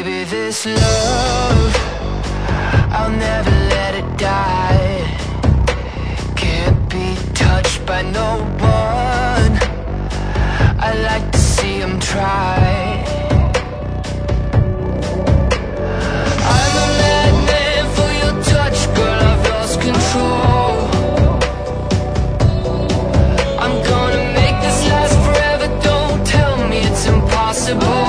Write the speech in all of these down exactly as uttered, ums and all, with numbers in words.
Baby, this love, I'll never let it die. Can't be touched by no one. I like to see them try. I'm a madman for your touch, girl, I've lost control. I'm gonna make this last forever, don't tell me it's impossible.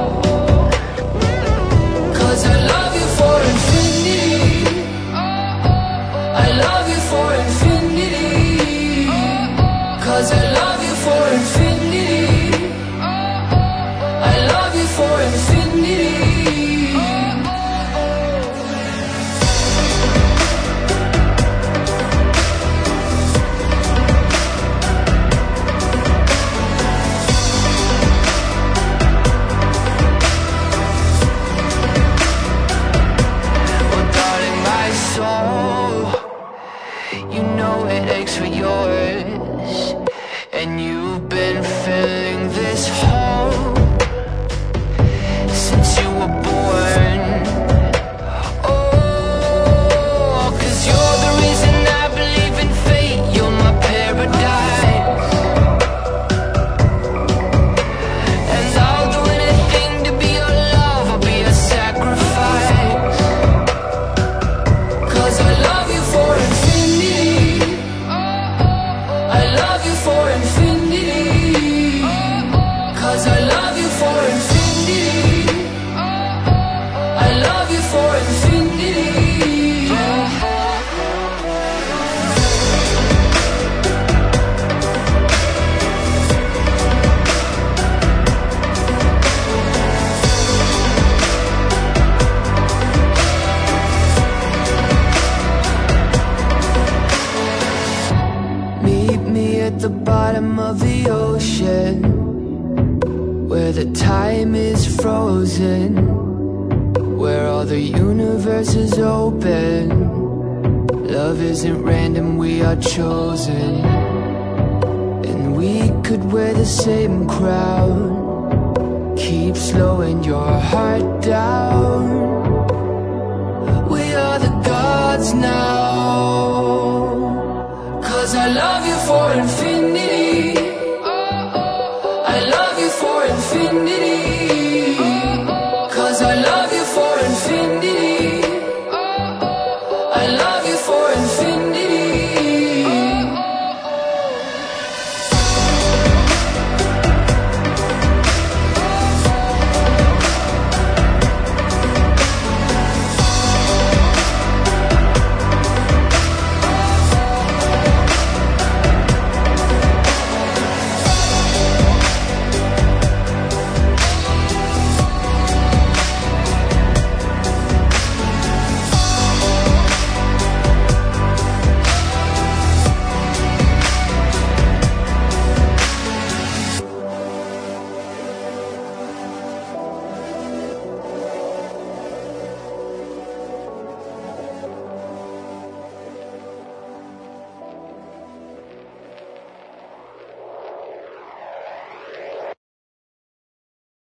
Cause I love you for infinity. I love you for infinity. Cause I love you for infinity. I love you for infinity. You know it aches for yours, and you've been filling this hole since you were born. Oh, cause you're the reason I believe in fate. You're my paradise, and I'll do anything to be your love. I'll be a sacrifice. Cause I love you for infinity. I love you for infinity. Cause I love you for infinity. I love you for infinity. Meet me at the bottom of the ocean, where the time is frozen, where all the universe is open. Love isn't random, we are chosen. And we could wear the same crown, keep slowing your heart down. We are the gods now. Cause I love you for infinity. I love you for infinity. Cause I love